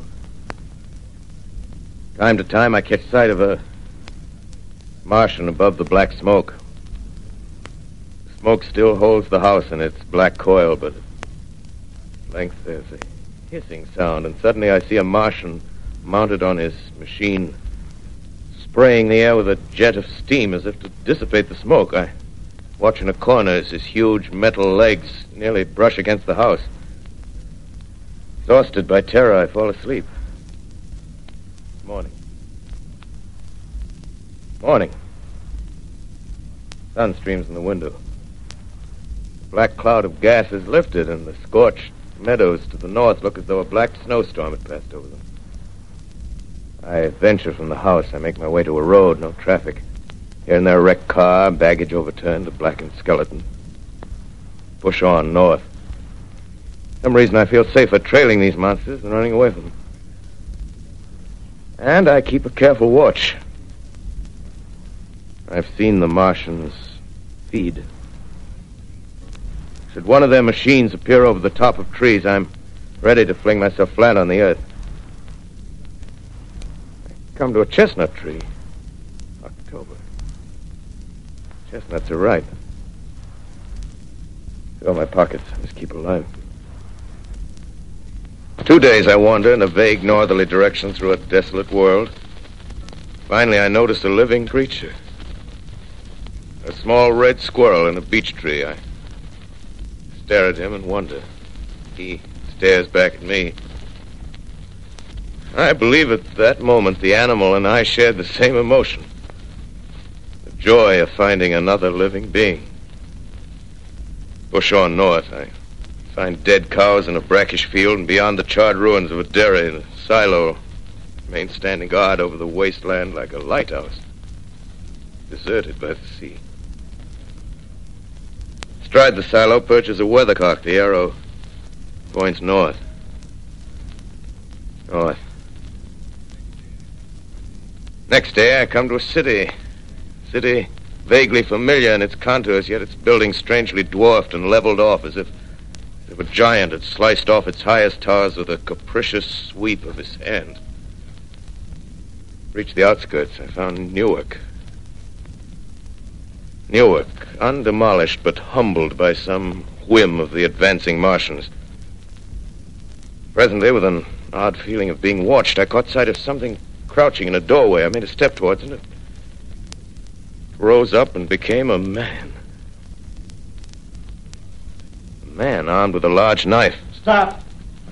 Time to time, I catch sight of a Martian above the black smoke. The smoke still holds the house in its black coil, but at length there's a hissing sound, and suddenly I see a Martian mounted on his machine, spraying the air with a jet of steam as if to dissipate the smoke. I watch in a corner as his huge metal legs nearly brush against the house. Exhausted by terror, I fall asleep. Morning. Morning. Sun streams in the window. The black cloud of gas is lifted, and the scorched meadows to the north look as though a black snowstorm had passed over them. I venture from the house. I make my way to a road, no traffic. Here and there a wrecked car, baggage overturned, a blackened skeleton. Push on north. For some reason I feel safer trailing these monsters than running away from them. And I keep a careful watch. I've seen the Martians feed. Should one of their machines appear over the top of trees, I'm ready to fling myself flat on the earth. I come to a chestnut tree. October. Chestnuts are ripe. Fill my pockets. I must keep alive. Two days I wander in a vague northerly direction through a desolate world. Finally, I notice a living creature. A small red squirrel in a beech tree. I stare at him and wonder. He stares back at me. I believe at that moment the animal and I shared the same emotion. The joy of finding another living being. Push on north. I find dead cows in a brackish field, and beyond the charred ruins of a dairy, the silo remains standing guard over the wasteland like a lighthouse, deserted by the sea. Astride the silo perches a weathercock. The arrow points north. North. Next day, I come to a city. City vaguely familiar in its contours, yet its buildings strangely dwarfed and leveled off as if If a giant had sliced off its highest towers with a capricious sweep of his hand. Reached the outskirts, I found Newark. Newark, undemolished but humbled by some whim of the advancing Martians. Presently, with an odd feeling of being watched, I caught sight of something crouching in a doorway. I made a step towards it, and it rose up and became a man. Man armed with a large knife. Stop!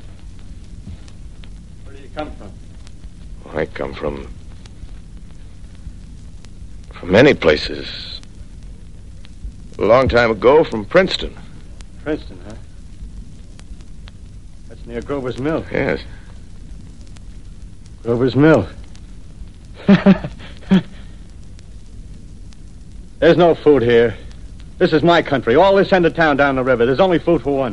Where do you come from? I come from... from many places. A long time ago, from Princeton. Princeton, huh? That's near Grover's Mill. Yes. Grover's Mill. There's no food here. This is my country. All this end of town down the river. There's only food for one.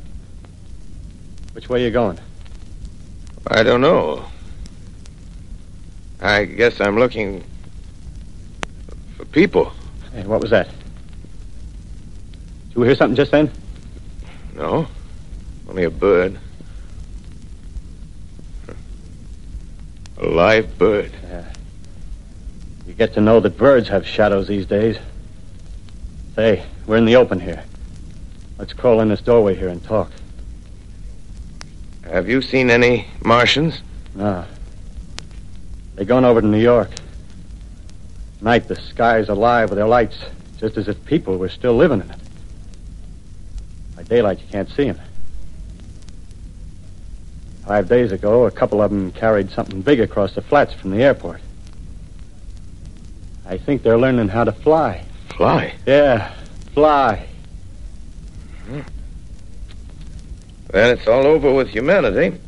Which way are you going? I don't know. I guess I'm looking for people. Hey, what was that? Did you hear something just then? No. Only a bird. A live bird. Yeah. You get to know that birds have shadows these days. Say, we're in the open here. Let's crawl in this doorway here and talk. Have you seen any Martians? No. They're going over to New York. Night, the sky's alive with their lights, just as if people were still living in it. By daylight, you can't see them. Five days ago, a couple of them carried something big across the flats from the airport. I think they're learning how to fly. Fly? Yeah, fly. Hmm. Then it's all over with humanity.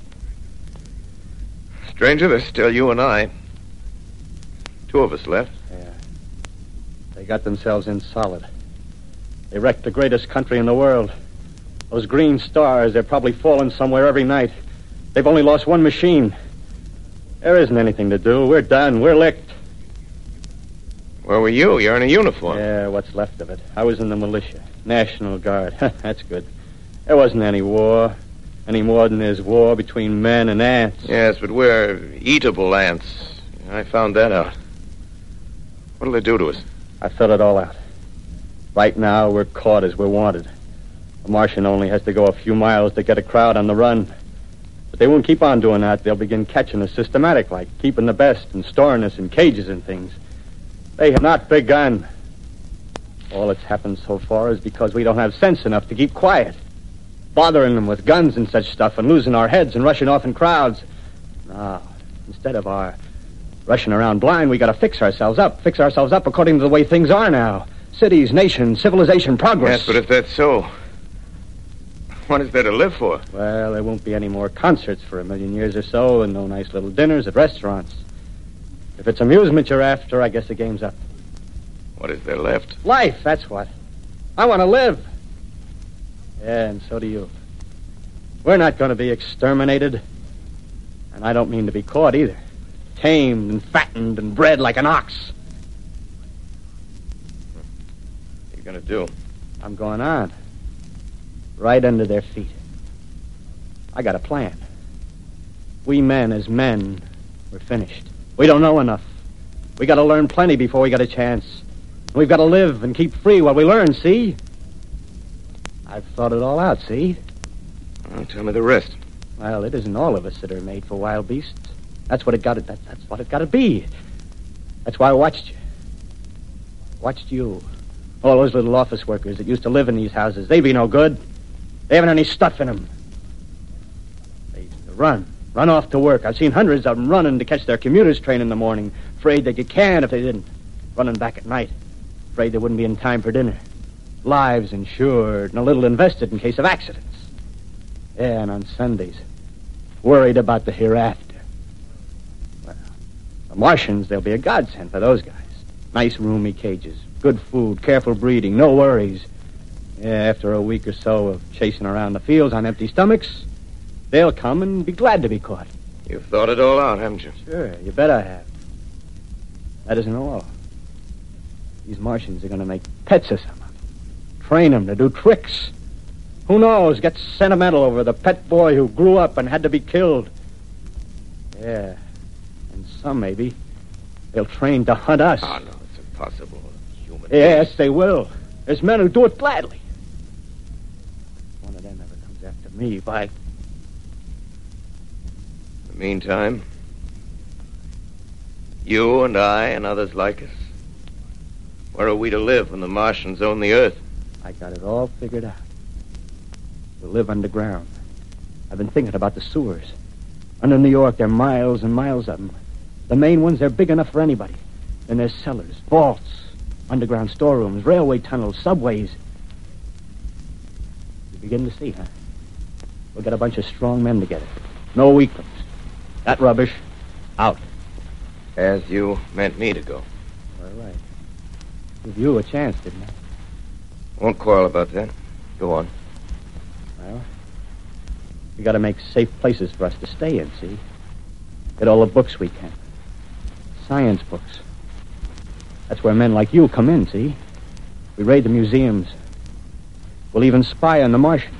Stranger, there's still you and I. Two of us left. Yeah. They got themselves in solid. They wrecked the greatest country in the world. Those green stars, they're probably falling somewhere every night. They've only lost one machine. There isn't anything to do. We're done. We're licked. Where were you? You're in a uniform. Yeah, what's left of it. I was in the militia. National Guard. That's good. There wasn't any war. Any more than there's war between men and ants. Yes, but we're eatable ants. I found that out. What'll they do to us? I thought it all out. Right now, we're caught as we're wanted. A Martian only has to go a few miles to get a crowd on the run. But they won't keep on doing that. They'll begin catching us systematic, like keeping the best and storing us in cages and things. They have not begun. All that's happened so far is because we don't have sense enough to keep quiet. Bothering them with guns and such stuff and losing our heads and rushing off in crowds. No, instead of our rushing around blind, we got to fix ourselves up. Fix ourselves up according to the way things are now. Cities, nations, civilization, progress. Yes, but if that's so, what is there to live for? Well, there won't be any more concerts for a million years or so, and no nice little dinners at restaurants. If it's amusement you're after, I guess the game's up. What is there left? Life, that's what. I want to live. Yeah, and so do you. We're not going to be exterminated. And I don't mean to be caught either. Tamed and fattened and bred like an ox. What are you going to do? I'm going on. Right under their feet. I got a plan. We men as men, we're finished. We don't know enough. We got to learn plenty before we got a chance. We've got to live and keep free while we learn, see? I've thought it all out, see? Well, tell me the rest. Well, it isn't all of us that are made for wild beasts. That's what it got to, that, that's what it got to be. That's why I watched you. Watched you. All those little office workers that used to live in these houses. They be no good. They haven't any stuff in them. They used to run. Run off to work. I've seen hundreds of them running to catch their commuter's train in the morning. Afraid they'd get canned if they didn't. Running back at night. Afraid they wouldn't be in time for dinner. Lives insured and a little invested in case of accidents. Yeah, and on Sundays, worried about the hereafter. Well, the Martians, they'll be a godsend for those guys. Nice roomy cages, good food, careful breeding, no worries. Yeah, after a week or so of chasing around the fields on empty stomachs, they'll come and be glad to be caught. You've thought it all out, haven't you? Sure, you bet I have. That isn't all. These Martians are going to make pets of some of them. Train them to do tricks. Who knows, get sentimental over the pet boy who grew up and had to be killed. Yeah, and some maybe, they'll train to hunt us. Oh, no, it's impossible. Human Yes, beings. they will. There's men who do it gladly. One of them ever comes after me, by... In the meantime, you and I and others like us, where are we to live when the Martians own the Earth? I got it all figured out. We'll live underground. I've been thinking about the sewers. Under New York, there are miles and miles of them. The main ones, they're big enough for anybody. Then there's cellars, vaults, underground storerooms, railway tunnels, subways. You begin to see, huh? We'll get a bunch of strong men together. No weaklings. That rubbish, out. As you meant me to go. All right. Give you a chance, didn't I? Won't quarrel about that. Go on. Well, we got to make safe places for us to stay in, see? Get all the books we can. Science books. That's where men like you come in, see? We raid the museums. We'll even spy on the Martians.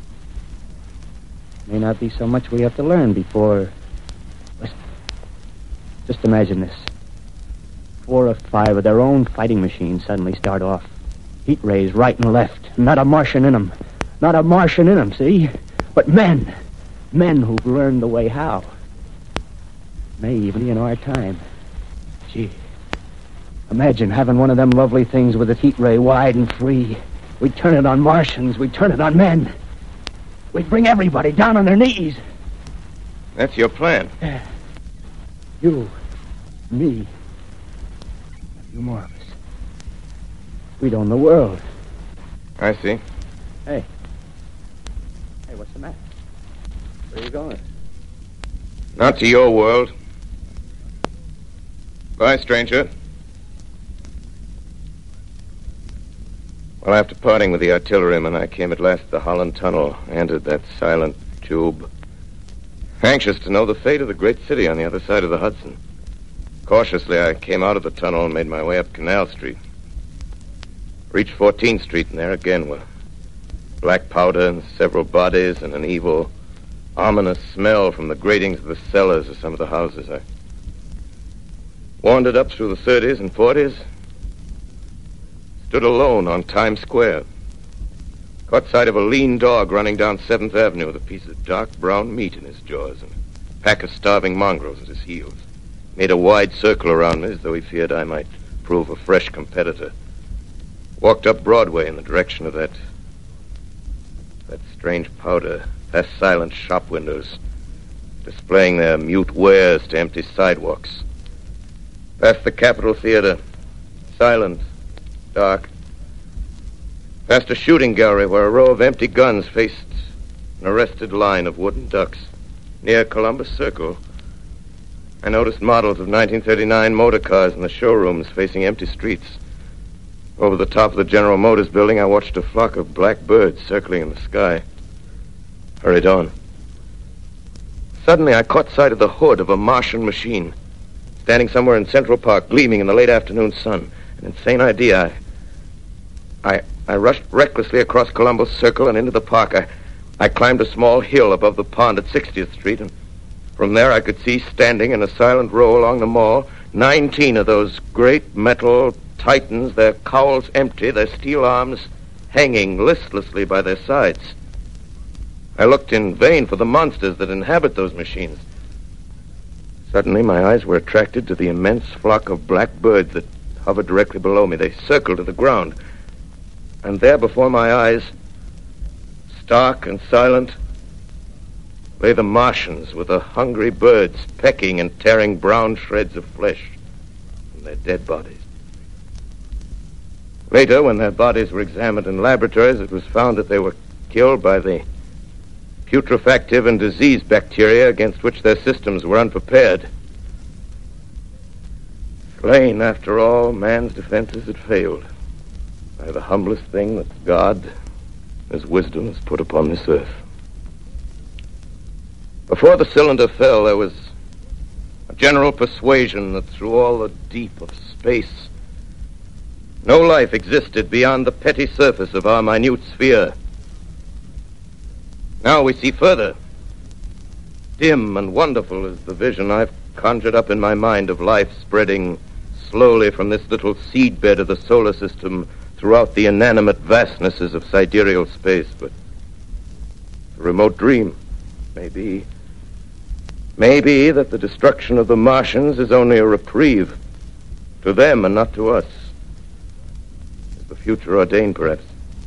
May not be so much we have to learn before... Listen. Just imagine this. Four or five of their own fighting machines suddenly start off. Heat rays right and left. Not a Martian in them. Not a Martian in them, see? But men. Men who've learned the way how. May even be in our time. Gee. Imagine having one of them lovely things with its heat ray wide and free. We'd turn it on Martians. We'd turn it on men. We'd bring everybody down on their knees. That's your plan. Yeah. You. Me. A few more of us. We'd own the world. I see. Hey. Hey, what's the matter? Where are you going? Not to your world. Bye, stranger. Well, after parting with the artilleryman, I came at last to the Holland Tunnel, entered that silent tube, anxious to know the fate of the great city on the other side of the Hudson. Cautiously, I came out of the tunnel and made my way up Canal Street. Reached fourteenth Street, and there again were black powder and several bodies and an evil, ominous smell from the gratings of the cellars of some of the houses. I wandered up through the thirties and forties, stood alone on Times Square, caught sight of a lean dog running down seventh Avenue with a piece of dark brown meat in his jaws and a pack of starving mongrels at his heels. Made a wide circle around me as though he feared I might prove a fresh competitor. Walked up Broadway in the direction of that that strange powder, past silent shop windows, displaying their mute wares to empty sidewalks. Past the Capitol Theater, silent, dark. Past a shooting gallery where a row of empty guns faced an arrested line of wooden ducks. Near Columbus Circle, I noticed models of nineteen thirty-nine motor cars in the showrooms facing empty streets. Over the top of the General Motors building, I watched a flock of black birds circling in the sky. Hurried on. Suddenly, I caught sight of the hood of a Martian machine, standing somewhere in Central Park, gleaming in the late afternoon sun. An insane idea. I, I, I rushed recklessly across Columbus Circle and into the park. I, I climbed a small hill above the pond at sixtieth Street, and from there I could see, standing in a silent row along the mall, nineteen of those great metal titans, their cowls empty, their steel arms hanging listlessly by their sides. I looked in vain for the monsters that inhabit those machines. Suddenly, my eyes were attracted to the immense flock of black birds that hovered directly below me. They circled to the ground. And there before my eyes, stark and silent, lay the Martians with the hungry birds pecking and tearing brown shreds of flesh from their dead bodies. Later, when their bodies were examined in laboratories, it was found that they were killed by the putrefactive and disease bacteria against which their systems were unprepared. Slain, after all, man's defenses had failed by the humblest thing that God, His wisdom, has put upon this earth. Before the cylinder fell, there was a general persuasion that through all the deep of space, no life existed beyond the petty surface of our minute sphere. Now we see further. Dim and wonderful is the vision I've conjured up in my mind of life spreading slowly from this little seedbed of the solar system throughout the inanimate vastnesses of sidereal space. But a remote dream, maybe. Maybe that the destruction of the Martians is only a reprieve to them and not to us. Is the future ordained, perhaps?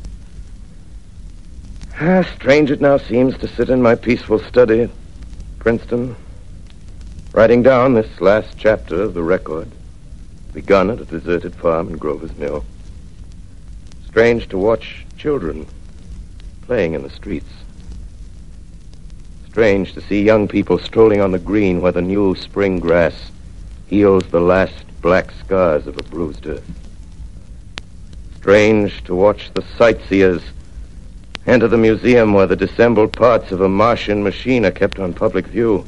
Ah, strange it now seems to sit in my peaceful study at Princeton, writing down this last chapter of the record, begun at a deserted farm in Grover's Mill. Strange to watch children playing in the streets. Strange to see young people strolling on the green where the new spring grass heals the last black scars of a bruised earth. Strange to watch the sightseers enter the museum where the disassembled parts of a Martian machine are kept on public view.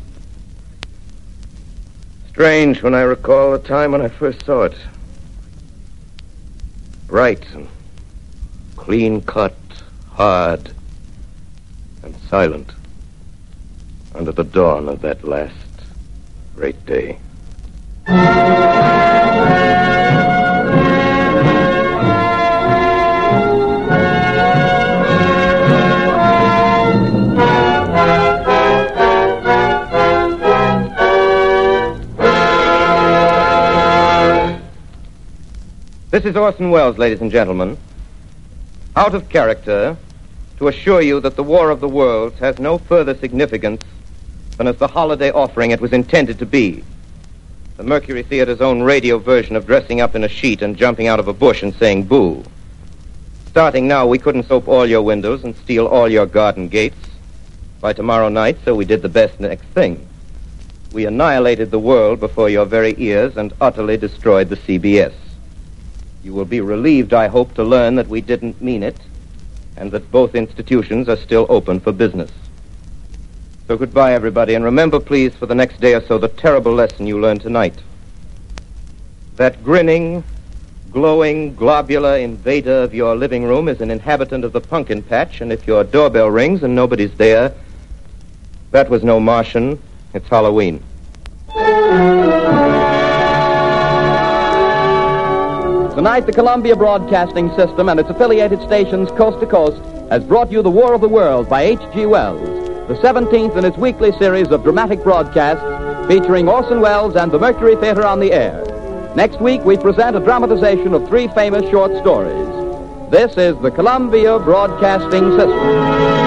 Strange when I recall the time when I first saw it. Bright and clean-cut, hard and silent under the dawn of that last great day. This is Orson Welles, ladies and gentlemen. Out of character, to assure you that the War of the Worlds has no further significance than as the holiday offering it was intended to be. The Mercury Theater's own radio version of dressing up in a sheet and jumping out of a bush and saying boo. Starting now, we couldn't soap all your windows and steal all your garden gates by tomorrow night, so we did the best next thing. We annihilated the world before your very ears and utterly destroyed the C B S. You will be relieved, I hope, to learn that we didn't mean it, and that both institutions are still open for business. So goodbye, everybody, and remember, please, for the next day or so, the terrible lesson you learned tonight. That grinning, glowing, globular invader of your living room is an inhabitant of the pumpkin patch, and if your doorbell rings and nobody's there, that was no Martian, it's Halloween. Tonight, the Columbia Broadcasting System and its affiliated stations coast to coast has brought you The War of the World by H G Wells, the seventeenth in its weekly series of dramatic broadcasts featuring Orson Welles and the Mercury Theater on the air. Next week, we present a dramatization of three famous short stories. This is the Columbia Broadcasting System.